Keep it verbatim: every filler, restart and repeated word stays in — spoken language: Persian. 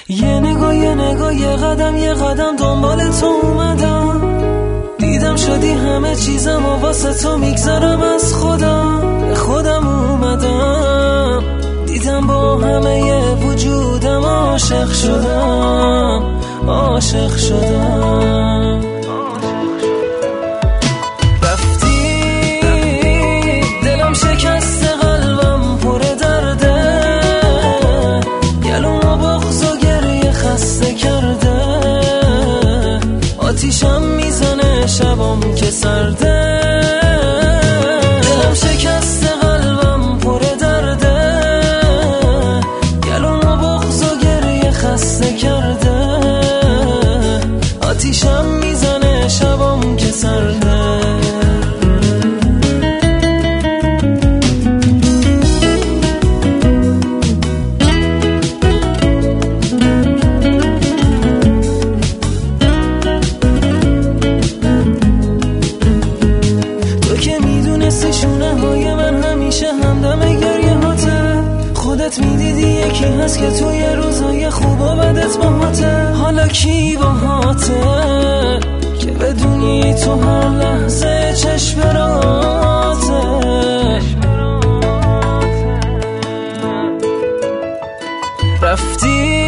یه نگاه یه نگاه یه قدم یه قدم دنبال تو اومدم، دیدم شدی همه چیزم و واسه تو میگذرم از خودم، به خودم اومدم، دیدم با همه ی وجودم عاشق شدم، عاشق شدم. رفتی دلم شکسته قلبم پر درده، گلوم و بغض و گریه خسته کرده، آتیشم میزنه شبم که سرده، دلم شکسته قلبم پر درده، گلوم و بغض و گریه خسته کرده، آتیشم میزنه شبم که سرده. شونه‌های من همیشه همدم گریه هاته، خودت میدیدی یکی هست که توی روزای خوب و بدت باهاته، حالا کی باهاته که بدونی تو هر لحظه چشم راته. رفتی